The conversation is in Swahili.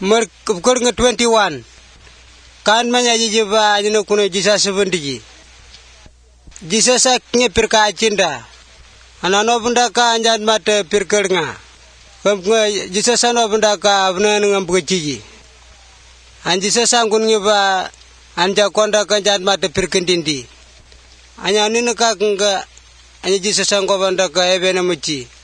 mer kur nge 21 kan manya ji ba ni kuno jisa 70 jisa sa nge pirka cinda anano bunda ka anjan mate pirker nga jisa sa no bunda ka abna ngam bugiji anjisa sangun nge ba anja konda ka anjan mate pirkendindi anya ni ka nga anya jisa sango bunda ka ebena muci